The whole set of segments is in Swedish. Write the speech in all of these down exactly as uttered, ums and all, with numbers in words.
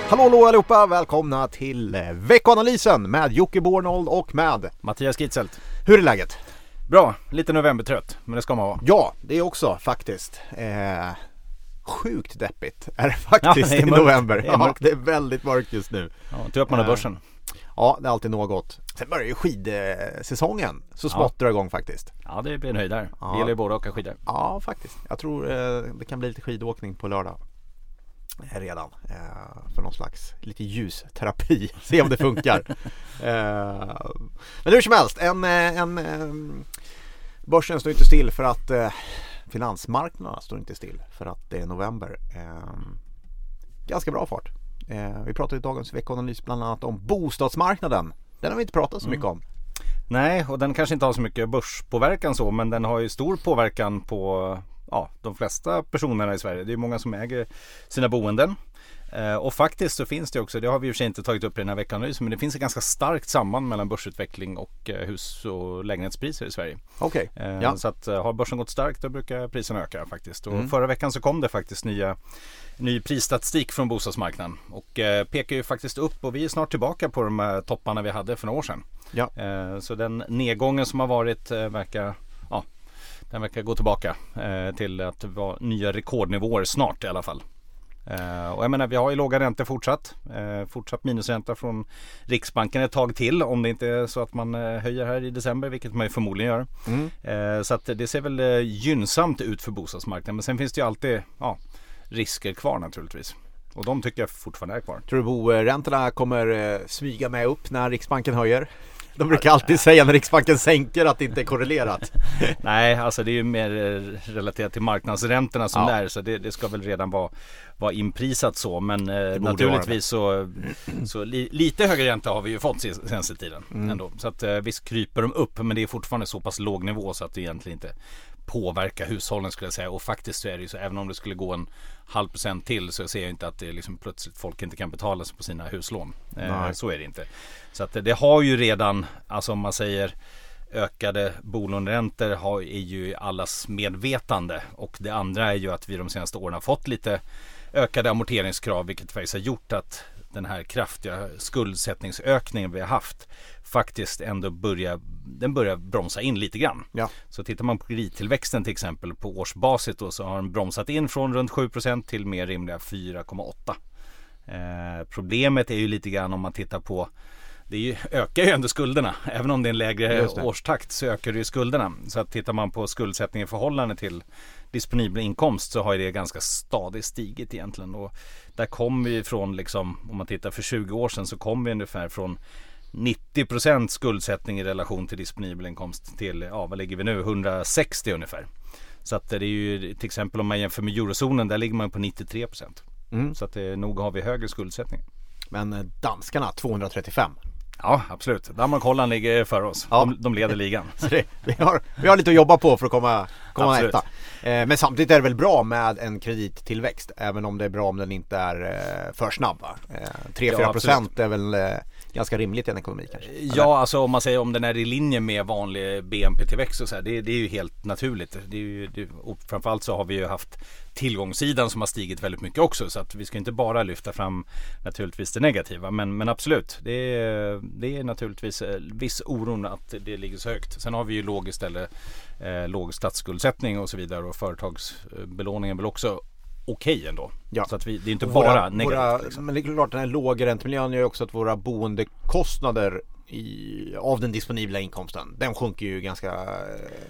Hallå, hallå allihopa, välkomna till veckoanalysen med Jocke Bornold och med Mattias Gitzelt. Hur är läget? Bra, lite novembertrött, men det ska man vara. Ja, det är också faktiskt eh, sjukt deppigt är det faktiskt ja, det är i mörkt. november. Det är, ja, det är väldigt mörkt just nu. Ja, tur att man har börsen. Eh, ja, det är alltid något. Sen börjar ju skidsäsongen så smått ja. drar igång faktiskt. Ja, det blir en höjd där. Ja. Vi gillar ju båda att åka skidor. Ja, faktiskt. Jag tror eh, det kan bli lite skidåkning på lördag. Redan eh, för någon slags lite ljusterapi. Se om det funkar. eh, men hur som helst, en, en, en, börsen står inte still för att eh, finansmarknaderna står inte still för att det är november. Eh, ganska bra fart. Eh, vi pratade i dagens veckoanalys bland annat om bostadsmarknaden. Den har vi inte pratat så mycket om. Nej, och den kanske inte har så mycket börspåverkan så, men den har ju stor påverkan på ja, de flesta personerna i Sverige. Det är många som äger sina boenden. Eh, och faktiskt så finns det också, det har vi ju för sig inte tagit upp i den här veckanalysen, men det finns ett ganska starkt samband mellan börsutveckling och eh, hus- och lägenhetspriser i Sverige. Okej. Okay. Eh, ja. Så att eh, har börsen gått starkt då brukar priserna öka faktiskt. Och mm. förra veckan så kom det faktiskt nya ny prisstatistik från bostadsmarknaden och eh, pekar ju faktiskt upp och vi är snart tillbaka på de här topparna vi hade för några år sedan. Ja. Eh, så den nedgången som har varit eh, verkar ja, den verkar gå tillbaka eh, till att vara nya rekordnivåer snart i alla fall. Eh, och jag menar, vi har ju låga räntor fortsatt. Eh, fortsatt minusränta från Riksbanken ett tag till om det inte är så att man eh, höjer här i december, vilket man ju förmodligen gör. Mm. Eh, så att det ser väl eh, gynnsamt ut för bostadsmarknaden. Men sen finns det ju alltid ja, risker kvar naturligtvis. Och de tycker jag fortfarande är kvar. Tror du boräntorna kommer eh, smyga med upp när Riksbanken höjer? De brukar alltid säga när Riksbanken sänker att det inte är korrelerat. Nej, alltså det är ju mer relaterat till marknadsräntorna som ja. där. Så det, det ska väl redan vara, vara inprisat så. Men eh, naturligtvis så, så li, lite högre ränta har vi ju fått senaste tiden mm. ändå. Så att eh, visst kryper de upp, men det är fortfarande så pass låg nivå så att det egentligen inte påverka hushållen skulle jag säga. Och faktiskt så är det ju så, även om det skulle gå en halv procent till så ser jag inte att det liksom plötsligt folk inte kan betala sig på sina huslån. Eh, så är det inte. Så att det har ju redan, alltså om man säger ökade bolåneräntor har, är ju allas medvetande. Och det andra är ju att vi de senaste åren har fått lite ökade amorteringskrav, vilket faktiskt har gjort att den här kraftiga skuldsättningsökningen vi har haft faktiskt ändå börjar, den börjar bromsa in lite grann. Ja. Så tittar man på kredittillväxten till exempel på årsbasis då, så har den bromsat in från runt sju procent till mer rimliga fyra komma åtta. Eh, problemet är ju lite grann om man tittar på, det är ju, ökar ju ändå skulderna. Även om det är en lägre årstakt så ökar det ju skulderna. Så att tittar man på skuldsättning i förhållande till disponibel inkomst så har ju det ganska stadigt stigit egentligen. Och där kommer vi från, liksom, om man tittar för tjugo år sedan så kommer vi ungefär från nittio procent skuldsättning i relation till disponibel inkomst till, ja vad ligger vi nu, hundrasextio ungefär. Så att det är ju till exempel om man jämför med eurozonen, där ligger man på nittiotre procent. Mm. Så att det, nog har vi högre skuldsättning. Men danskarna tvåhundratrettiofem. Ja, absolut. Danmark och Holland ligger för oss. Ja. De, de leder ligan. Så det, vi, har, vi har lite att jobba på för att komma, komma etta. Eh, men samtidigt är det väl bra med en kredittillväxt. Även om det är bra om den inte är eh, för snabb. Eh, tre till fyra procent ja, är väl eh, ganska rimligt i en ekonomi kanske. Eller? Ja, alltså om man säger om den är i linje med vanlig B N P-tillväxt och så här, det, det är ju helt naturligt. Det är ju, det, och framförallt så har vi ju haft tillgångssidan som har stigit väldigt mycket också. Så att vi ska inte bara lyfta fram naturligtvis det negativa. Men, men absolut, det är, det är naturligtvis viss oron att det ligger så högt. Sen har vi ju låg istället, eh, låg statsskuldsättning och så vidare. Och företagsbelåningen är väl också okej ändå. Ja. Så att vi, det är inte våra, bara negativt. Våra, liksom. Men det är klart, den här låga räntemiljön gör ju också att våra boendekostnader i, av den disponibla inkomsten, den sjunker ju ganska eh,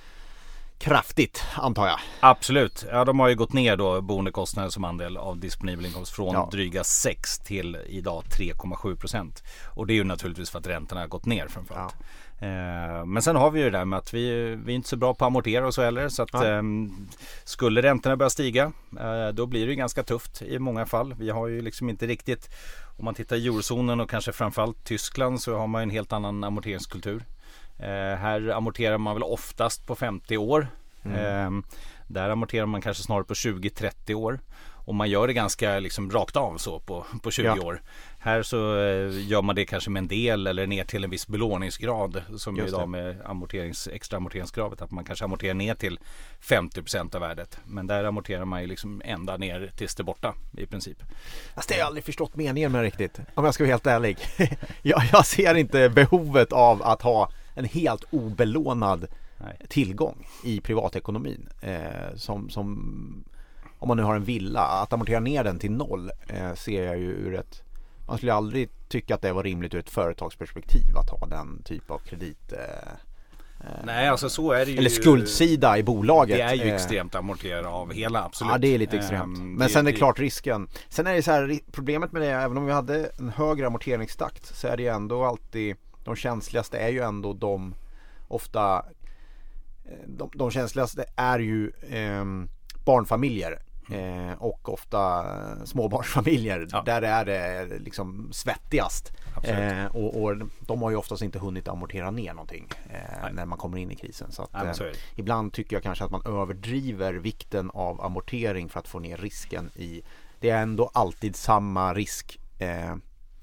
kraftigt, antar jag. Absolut. Ja, de har ju gått ner då boendekostnader som andel av disponibel inkomst från ja. dryga sex till idag tre komma sju procent. Och det är ju naturligtvis för att räntorna har gått ner framförallt. Ja. Eh, men sen har vi ju det där med att vi, vi är inte så bra på att amortera och så heller. Så att ja. eh, skulle räntorna börja stiga, eh, då blir det ganska tufft i många fall. Vi har ju liksom inte riktigt, om man tittar i eurozonen och kanske framförallt Tyskland, så har man en helt annan amorteringskultur. Eh, här amorterar man väl oftast på femtio år. Mm. Eh, där amorterar man kanske snarare på tjugo till trettio år. om man gör det ganska liksom rakt av så på, på tjugo ja. år. Här så eh, gör man det kanske med en del eller ner till en viss belåningsgrad som ju idag med amorterings, extra amorteringskravet, att man kanske amorterar ner till femtio procent av värdet. Men där amorterar man ju liksom ända ner tills det är borta i princip. Alltså, det har jag aldrig förstått meningen med riktigt, om jag ska vara helt ärlig. jag, jag ser inte behovet av att ha en helt obelånad Nej. tillgång i privatekonomin eh, som, som om man nu har en villa, att amortera ner den till noll eh, ser jag ju ur ett, man skulle aldrig tycka att det var rimligt ur ett företagsperspektiv att ha den typ av kredit eh, Nej, alltså så är det ju, eller skuldsida i bolaget. Det är ju extremt amortera av hela, absolut. Ja, det är lite extremt. Men det, sen är det klart risken. Sen är det så här, problemet med det, även om vi hade en högre amorteringstakt så är det ju ändå alltid, de känsligaste är ju ändå de ofta de, de känsligaste är ju eh, barnfamiljer eh, och ofta småbarnsfamiljer. Ja. Där är det liksom svettigast. Eh, och, och de har ju oftast inte hunnit amortera ner någonting eh, när man kommer in i krisen. Så att, Nej, så eh, ibland tycker jag kanske att man överdriver vikten av amortering för att få ner risken i. Det är ändå alltid samma risk eh,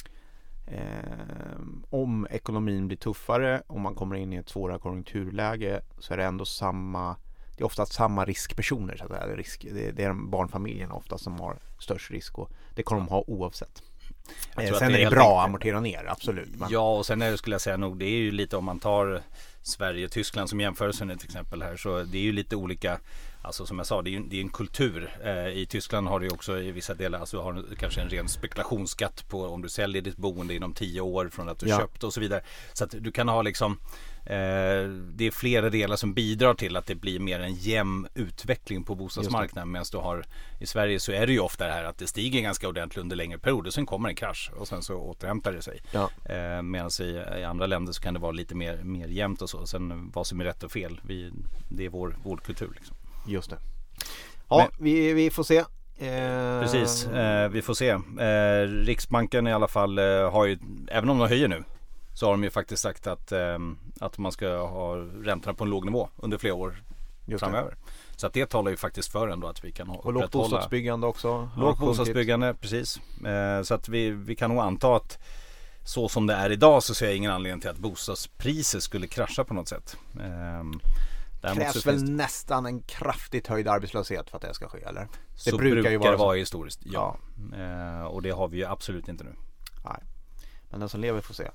Eh, om ekonomin blir tuffare, om man kommer in i ett svårare konjunkturläge, så är det ändå samma, det är oftast samma riskpersoner så att säga. Risk, det, det är barnfamiljen ofta som har störst risk och det kommer de ha oavsett. Eh, sen är det, är det bra att amortera ner, absolut. Men... Ja, och sen är det, skulle jag säga nog, det är ju lite om man tar Sverige och Tyskland som jämförelse nu till exempel här, så det är ju lite olika. Alltså som jag sa, det är, ju, det är en kultur. Eh, I Tyskland har du också i vissa delar, alltså har du kanske en ren spekulationsskatt på om du säljer ditt boende inom tio år från att du ja. köpt och så vidare. Så att du kan ha liksom, eh, det är flera delar som bidrar till att det blir mer en jämn utveckling på bostadsmarknaden. Medan du har i Sverige så är det ju ofta det här att det stiger ganska ordentligt under längre perioder, sen kommer en krasch och sen så återhämtar det sig. Ja. Eh, medan i, i andra länder så kan det vara lite mer, mer jämnt och så. Sen vad som är rätt och fel, vi, det är vår, vår kultur liksom. Just det. Ja, Men, vi, vi får se. Eh... Precis, eh, vi får se. Eh, Riksbanken i alla fall eh, har ju, även om de höjer nu, så har de ju faktiskt sagt att, eh, att man ska ha räntorna på en låg nivå under flera år Just framöver. Det. Så att det talar ju faktiskt för ändå att vi kan ha och lågt bostadsbyggande också. Lågt bostadsbyggande, precis. Eh, så att vi, vi kan nog anta att så som det är idag så ser jag ingen anledning till att bostadspriser skulle krascha på något sätt. Eh, Det krävs väl det... nästan en kraftigt höjd arbetslöshet för att det ska ske, eller? Det så brukar, brukar ju vara, det vara historiskt, ja. ja. Eh, och det har vi ju absolut inte nu. Nej, men den som lever får se.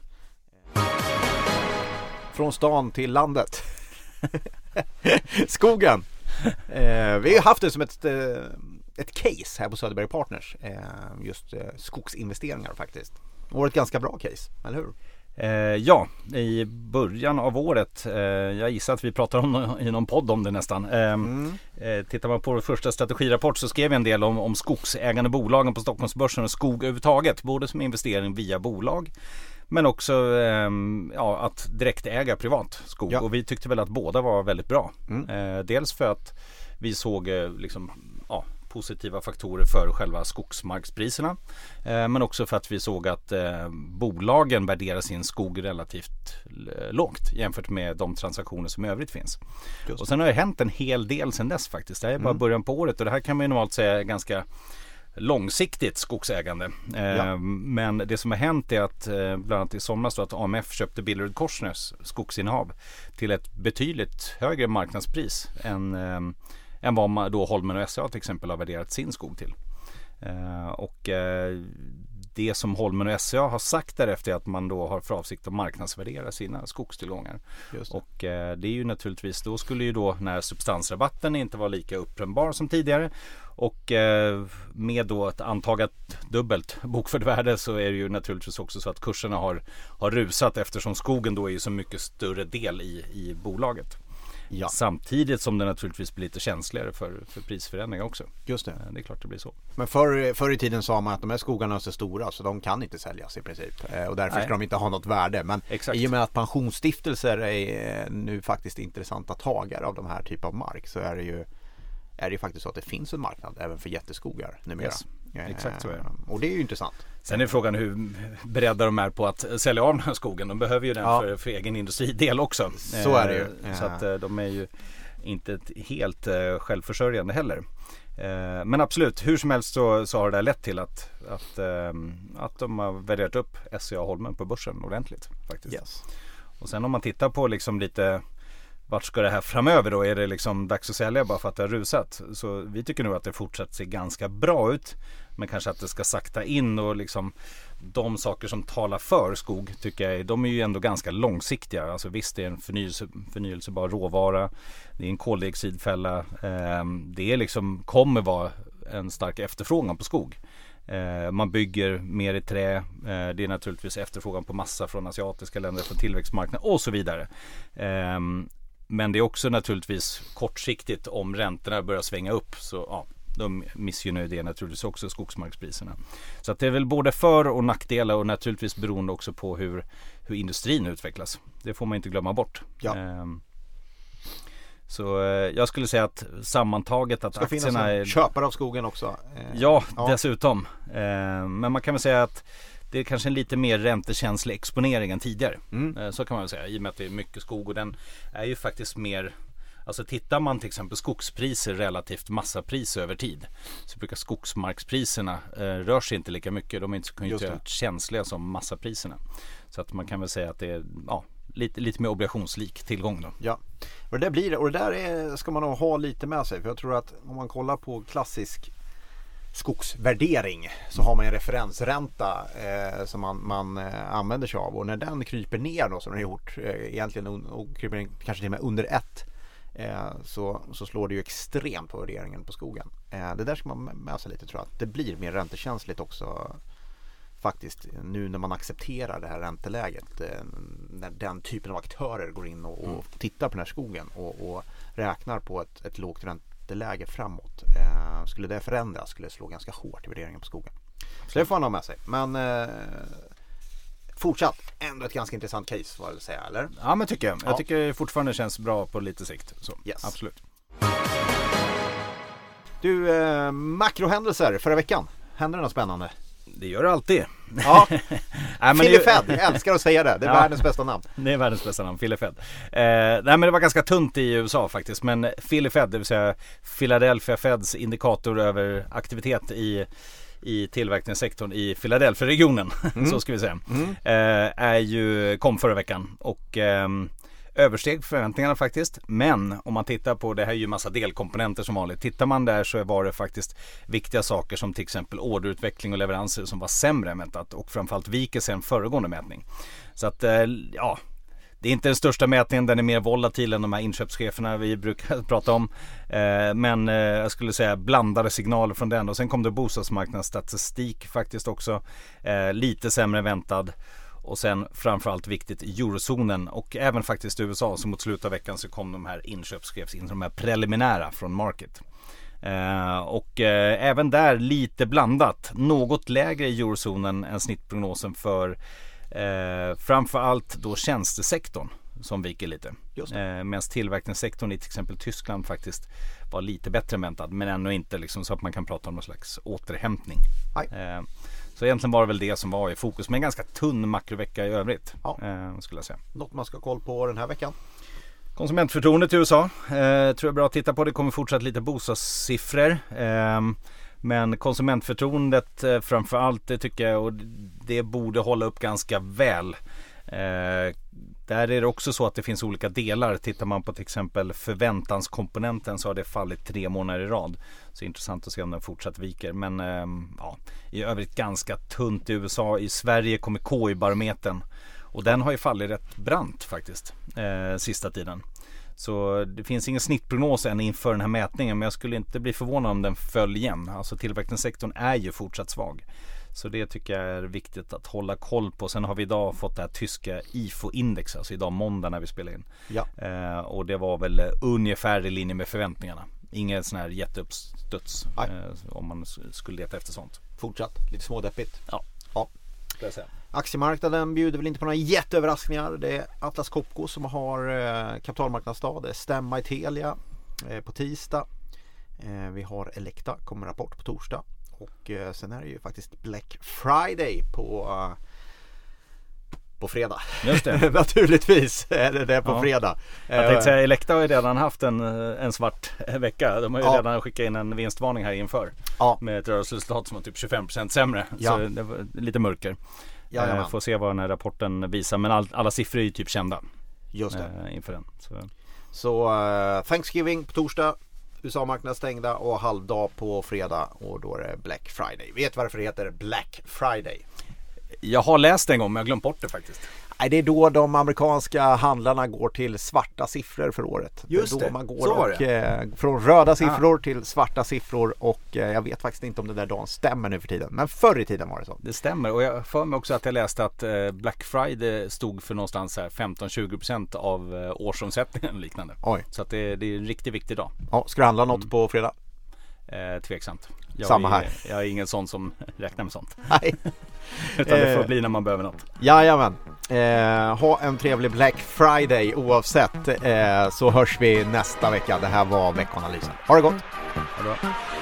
Från stan till landet. Skogen. Eh, vi har ju haft det som ett, ett case här på Söderberg Partners. Eh, just eh, skogsinvesteringar faktiskt. Det var ett ganska bra case, eller hur? Eh, ja, i början av året, eh, jag gissar att vi pratar om i någon podd om det nästan. Eh, mm. eh, tittar man på vår första strategirapport så skrev vi en del om, om skogsägande bolagen på Stockholmsbörsen och skog överhuvudtaget, både som investering via bolag men också eh, ja, att direkt äga privat skog. Ja. Och vi tyckte väl att båda var väldigt bra. Mm. Eh, dels för att vi såg eh, liksom, ja, positiva faktorer för själva skogsmarkspriserna. Eh, men också för att vi såg att eh, bolagen värderar sin skog relativt eh, lågt jämfört med de transaktioner som i övrigt finns. Just. Och sen har det hänt en hel del sedan dess faktiskt. Det är bara mm. början på året och det här kan man ju normalt säga är ganska långsiktigt skogsägande. Eh, ja. Men det som har hänt är att eh, bland annat i somras då att A M F köpte Billerud Korsnäs skogsinnehav till ett betydligt högre marknadspris än eh, än vad man då Holmen och S C A till exempel har värderat sin skog till. Eh, och eh, det som Holmen och S C A har sagt därefter är att man då har för avsikt att marknadsvärdera sina skogstillgångar. Just det. Och eh, det är ju naturligtvis, då skulle ju då när substansrabatten inte var lika uppenbar som tidigare och eh, med då ett antagat dubbelt bokfört värde så är det ju naturligtvis också så att kurserna har, har rusat eftersom skogen då är ju så mycket större del i, i bolaget. Ja. Samtidigt som det naturligtvis blir lite känsligare för, för prisförändringar också. Just det. Det är klart det blir så. Men förr, förr i tiden sa man att de här skogarna är så stora så de kan inte säljas i princip. Och därför Nej. ska de inte ha något värde. Men Exakt. i och med att pensionsstiftelser är nu faktiskt intressanta tagare av de här typen av mark så är det ju är det ju faktiskt så att det finns en marknad även för jätteskogar numera. Yes. Exakt så är det. Och det är ju intressant. Sen är frågan hur beredda de är på att sälja av den här skogen. De behöver ju den ja. för, för egen industridel också. Så är det ju. Så att de är ju inte helt självförsörjande heller. Eh, men absolut, hur som helst så, så har det lett till att, att, eh, att de har värderat upp S C A Holmen på börsen ordentligt faktiskt. Yes. Och sen om man tittar på liksom lite vart ska det här framöver då? Är det liksom dags att sälja bara för att det har rusat? Så vi tycker nog att det fortsatt ser ganska bra ut. Men kanske att det ska sakta in och liksom de saker som talar för skog tycker jag, de är ju ändå ganska långsiktiga. Alltså visst, det är en förnyelse, förnyelsebar råvara. Det är en koldioxidfälla. Eh, det är liksom, kommer vara en stark efterfrågan på skog. Eh, man bygger mer i trä. Eh, det är naturligtvis efterfrågan på massa från asiatiska länder, från tillväxtmarknader och så vidare. Eh, Men det är också naturligtvis kortsiktigt om räntorna börjar svänga upp så ja, de missgynnar det naturligtvis också skogsmarkspriserna. Så att det är väl både för- och nackdelar och naturligtvis beroende också på hur, hur industrin utvecklas. Det får man inte glömma bort. Ja. Ehm, så eh, jag skulle säga att sammantaget att ska aktierna finnas en är... köpare av skogen också. Eh, ja, ja, dessutom. Ehm, men man kan väl säga att det är kanske en lite mer räntekänslig exponering än tidigare. Mm. Så kan man väl säga, i och med att det är mycket skog och den är ju faktiskt mer, alltså tittar man till exempel skogspriser relativt massapris över tid så brukar skogsmarkspriserna eh, rör sig inte lika mycket, de är inte så konjunkturellt känsliga som massapriserna. Så att man kan väl säga att det är ja, lite, lite mer obligationslik tillgång då. Ja, och det där blir det, och det där är, ska man nog ha lite med sig, för jag tror att om man kollar på klassisk skogsvärdering så har man en referensränta eh, som man, man eh, använder sig av, och när den kryper ner då som den har gjort eh, egentligen un, och kryper ner, kanske till och med under ett eh, så, så slår det ju extremt på värderingen på skogen. Eh, det där ska man med sig lite, tror jag. Det blir mer räntekänsligt också faktiskt nu när man accepterar det här ränteläget, eh, när den typen av aktörer går in och, och tittar på den här skogen och, och räknar på ett, ett lågt ränte läge framåt. Eh, skulle det förändras skulle det slå ganska hårt i värderingen på skogen. Så det får man ha med sig. Men eh, fortsatt ändå ett ganska intressant case, vad jag vill säga, eller? Ja, men tycker jag. Ja. Jag tycker det fortfarande känns bra på lite sikt. Så, yes. Absolut. Du, eh, makrohändelser förra veckan. Händer det något spännande? Det gör det alltid. Ja. Nej, Philly Fed, jag älskar att säga det. Det är ja. världens bästa namn. Det är världens bästa namn, Philly Fed. Eh, nej, men det var ganska tunt i U S A faktiskt. Men Philly Fed, det vill säga Philadelphia Feds indikator över aktivitet i, i tillverkningssektorn i Philadelphia-regionen, mm. så ska vi säga, mm. eh, är ju, kom förra veckan. Och... Eh, översteg förväntningarna faktiskt, men om man tittar på, det här är ju massa delkomponenter som vanligt, tittar man där så var det faktiskt viktiga saker som till exempel orderutveckling och leveranser som var sämre än väntat och framförallt viker sig en föregående mätning. Så att ja, det är inte den största mätningen, den är mer volatil än de här inköpscheferna vi brukar prata om, men jag skulle säga blandade signaler från den, och sen kom det bostadsmarknadsstatistik faktiskt också, lite sämre än väntad. Och sen framförallt viktigt i eurozonen och även faktiskt i U S A, så mot slutet av veckan så kom de här inköpsskrevs in, de här preliminära från market. Eh, och eh, även där lite blandat, något lägre i eurozonen än snittprognosen för eh, framförallt då tjänstesektorn som viker lite. Eh, medan tillverkningssektorn i till exempel Tyskland faktiskt var lite bättre än väntad, men ännu inte liksom så att man kan prata om någon slags återhämtning. Eh, Så egentligen var det väl det som var i fokus, men en ganska tunn makrovecka i övrigt, ja. eh, skulle jag säga. Något man ska ha koll på den här veckan? Konsumentförtroendet i U S A eh, tror jag är bra att titta på. Det kommer fortsatt lite bostadssiffror. Eh, men konsumentförtroendet eh, framförallt, det tycker jag, och det borde hålla upp ganska väl. Eh, där är det också så att det finns olika delar. Tittar man på till exempel förväntanskomponenten så har det fallit tre månader i rad. Så intressant att se om den fortsatt viker. Men eh, ja, i övrigt ganska tunt i U S A. I Sverige kommer K I-barometern. Och den har ju fallit rätt brant faktiskt eh, sista tiden. Så det finns ingen snittprognos än inför den här mätningen, men jag skulle inte bli förvånad om den föll igen. Alltså tillverkningssektorn är ju fortsatt svag. Så det tycker jag är viktigt att hålla koll på. Sen har vi idag fått det här tyska I F O-index, alltså idag måndag när vi spelar in. Ja. Eh, och det var väl ungefär i linje med förväntningarna. Ingen sån här jätteuppstuds eh, om man skulle leta efter sånt. Fortsatt, lite smådeppigt. Ja. Ja. Aktiemarknaden bjuder väl inte på några jätteöverraskningar. Det är Atlas Copco som har eh, kapitalmarknadsdag. Det är stämma i Telia eh, på tisdag. Eh, vi har Elekta, kommer rapport på torsdag. Och eh, sen är det ju faktiskt Black Friday på, på fredag. Just det. Naturligtvis är det det på ja. fredag. Jag tänkte säga, Elekta har ju redan haft en, en svart vecka. De har ju ja. redan skickat in en vinstvarning här inför. Ja. Med ett rörelseresultat som var typ tjugofem procent sämre. Ja. Så det var lite mörker. Eh, får se vad den här rapporten visar. Men all, alla siffror är ju typ kända. Just det. Eh, inför den. Så, Så uh, Thanksgiving på torsdag. U S A-marknaden stängda och halvdag på fredag. Och då är det Black Friday. Vet varför det heter Black Friday? Jag har läst en gång men jag har glömt bort det faktiskt. Nej, det är då de amerikanska handlarna går till svarta siffror för året. Just det. Är det, då man går och, eh, från röda siffror ah. till svarta siffror och eh, jag vet faktiskt inte om det där dagen stämmer nu för tiden. Men förr i tiden var det så. Det stämmer och jag för mig också att jag läste att eh, Black Friday stod för någonstans här femton till tjugo procent av eh, årsomsättningen och liknande. Oj. Så att det, det är en riktigt viktig dag. Ja, ska du handla något mm. på fredag? Eh, tveksamt. Jag Samma är, här. Jag är ingen sån som räknar med sånt. Nej. Utan det får bli när man behöver något. Jajamän. Eh, ha en trevlig Black Friday oavsett. Eh, så hörs vi nästa vecka. Det här var veckanalysen. Ha det gott. Ha det bra.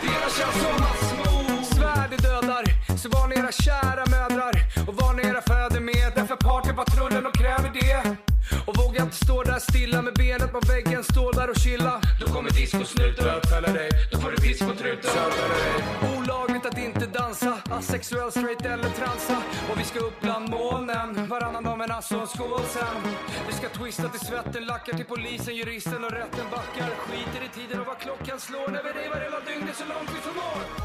Så var ni era kära mödrar och var ni era fäder med. Därför partypatrullen och kräver det. Och våga inte stå där stilla med benet på väggen. Stå där och chilla. Då kommer disco-snuten bötfälla dig. Då får du piss på truten. Olagligt att inte dansa. Asexuell, straight eller transa. Och vi ska upp bland molnen. Varannan dag med alltså en skål sen. Vi ska twista till svetten. Lackar till polisen, juristen och rätten backar. Skiter i tiden och vad klockan slår. När vi rivar hela dygnet så långt vi förmår.